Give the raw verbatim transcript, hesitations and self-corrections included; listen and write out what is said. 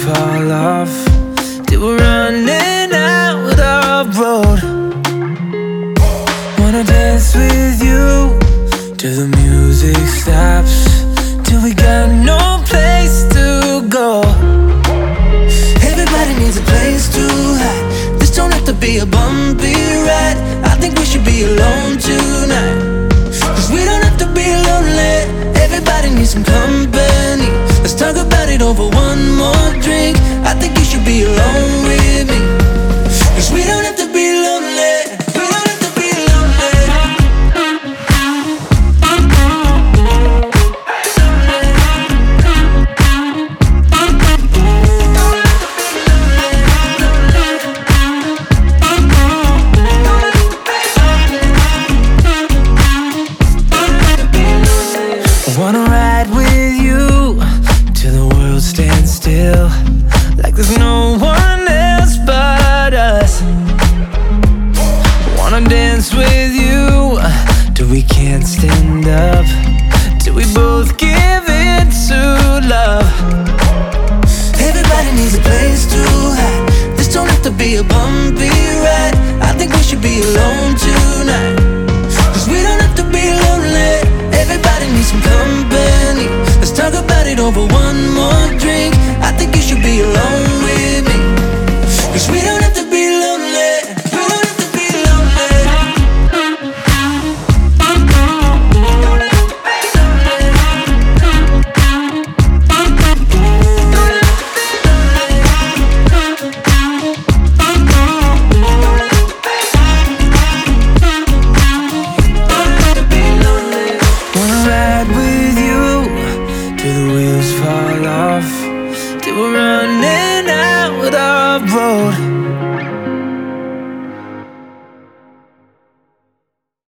fall off, till we're running out of road. Wanna dance with you till the music stops, till we got no place to go. Everybody needs a place to hide. This don't have to be a bumpy ride. I think we should be alone tonight, 'cause we don't have to be lonely. Everybody needs some company. Let's talk about it over one more drink. I think you should be alone with me, 'cause we don't have to be lonely. We don't have to be lonely. I wanna ride with you till the world stands still, like there's no one else but us. Wanna dance with you till we can't stand up, till we both give in to love. Everybody needs a place to hide. This don't have to be a bumpy ride. I think we should be alone tonight, 'cause we don't have to be lonely. Everybody needs some company. Let's talk about it over one more drink. I think you should be alone with me, 'cause we don't have to be lonely. We don't have to be lonely. Wanna ride with you till the wheels fall off, till we're running out of road.